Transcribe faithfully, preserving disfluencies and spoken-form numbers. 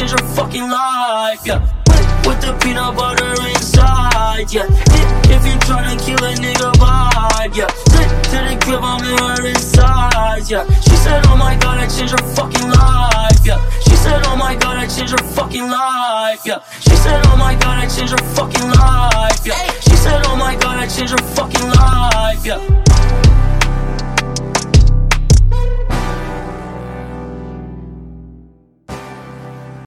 change her fucking life, yeah. With, with the peanut butter inside, yeah. If, if you tryna kill a nigga vibe, yeah. To, to the crib, I'm in her inside, yeah. She said, oh my god, I changed her fucking life, yeah. She said, oh my god, I changed her fucking life, yeah. She said, oh my god, I changed her fucking life, yeah. She said, oh my god, I changed her fucking life, yeah.